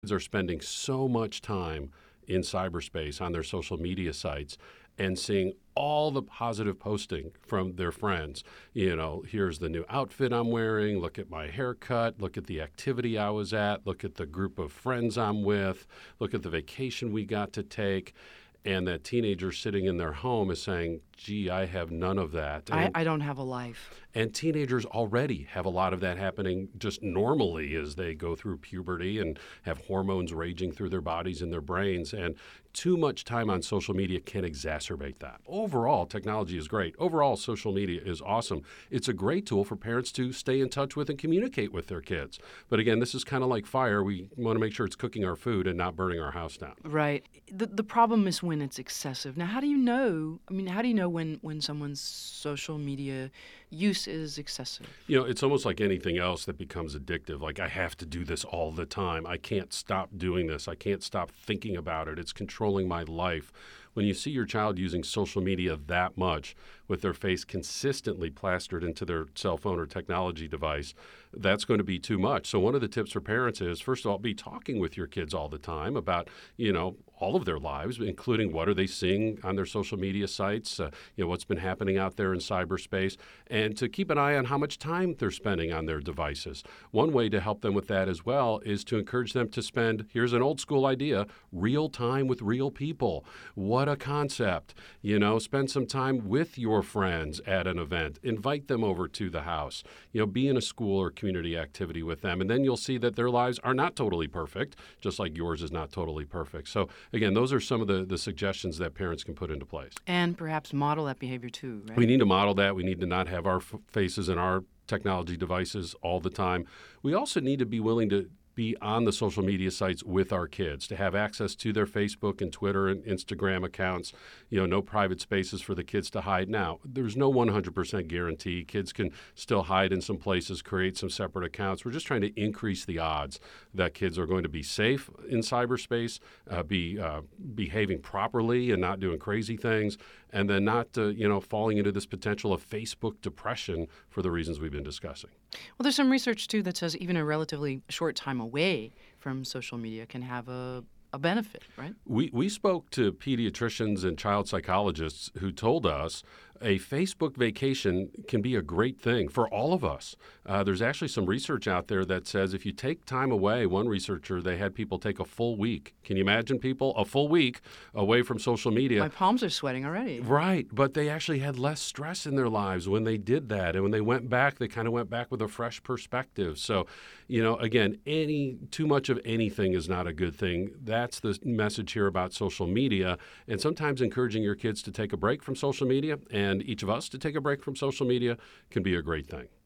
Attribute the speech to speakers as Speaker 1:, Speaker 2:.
Speaker 1: Kids are spending so much time in cyberspace on their social media sites and seeing all the positive posting from their friends. Here's the new outfit I'm wearing. Look at my haircut. Look at the activity I was at. Look at the group of friends I'm with. Look at the vacation we got to take. And that teenager sitting in their home is saying, gee, I have none of that.
Speaker 2: I don't have a life.
Speaker 1: And teenagers already have a lot of that happening just normally as they go through puberty and have hormones raging through their bodies and their brains. And too much time on social media can exacerbate that. Overall, technology is great. Overall, social media is awesome. It's a great tool for parents to stay in touch with and communicate with their kids. But again, this is kind of like fire. We want to make sure it's cooking our food and not burning our house down.
Speaker 2: Right. The problem is when it's excessive. Now, how do you know? How do you know when someone's social media use is excessive?
Speaker 1: It's almost like anything else that becomes addictive. Like, I have to do this all the time. I can't stop doing this. I can't stop thinking about it. It's controlling my life. When you see your child using social media that much with their face consistently plastered into their cell phone or technology device, that's going to be too much. So one of the tips for parents is, first of all, be talking with your kids all the time about, all of their lives, including what are they seeing on their social media sites, what's been happening out there in cyberspace, and to keep an eye on how much time they're spending on their devices. One way to help them with that as well is to encourage them to spend, here's an old school idea, real time with real people. What a concept. Spend some time with your friends at an event. Invite them over to the house. Be in a school or community activity with them. And then you'll see that their lives are not totally perfect, just like yours is not totally perfect. So again, those are some of the suggestions that parents can put into place.
Speaker 2: And perhaps model that behavior too, right?
Speaker 1: We need to model that. We need to not have our faces in our technology devices all the time. We also need to be willing to be on the social media sites with our kids, to have access to their Facebook and Twitter and Instagram accounts, no private spaces for the kids to hide. Now, there's no 100% guarantee. Kids can still hide in some places, create some separate accounts. We're just trying to increase the odds that kids are going to be safe in cyberspace, be behaving properly and not doing crazy things, and then not, falling into this potential of Facebook depression for the reasons we've been discussing.
Speaker 2: Well, there's some research, too, that says even a relatively short time away from social media can have a benefit, right?
Speaker 1: We spoke to pediatricians and child psychologists who told us a Facebook vacation can be a great thing for all of us. There's actually some research out there that says if you take time away, one researcher, they had people take a full week. Can you imagine people? A full week away from social media.
Speaker 2: My palms are sweating already.
Speaker 1: Right, but they actually had less stress in their lives when they did that. And when they went back, they kind of went back with a fresh perspective. So, again, too much of anything is not a good thing. That's the message here about social media. And sometimes encouraging your kids to take a break from social media and each of us to take a break from social media can be a great thing.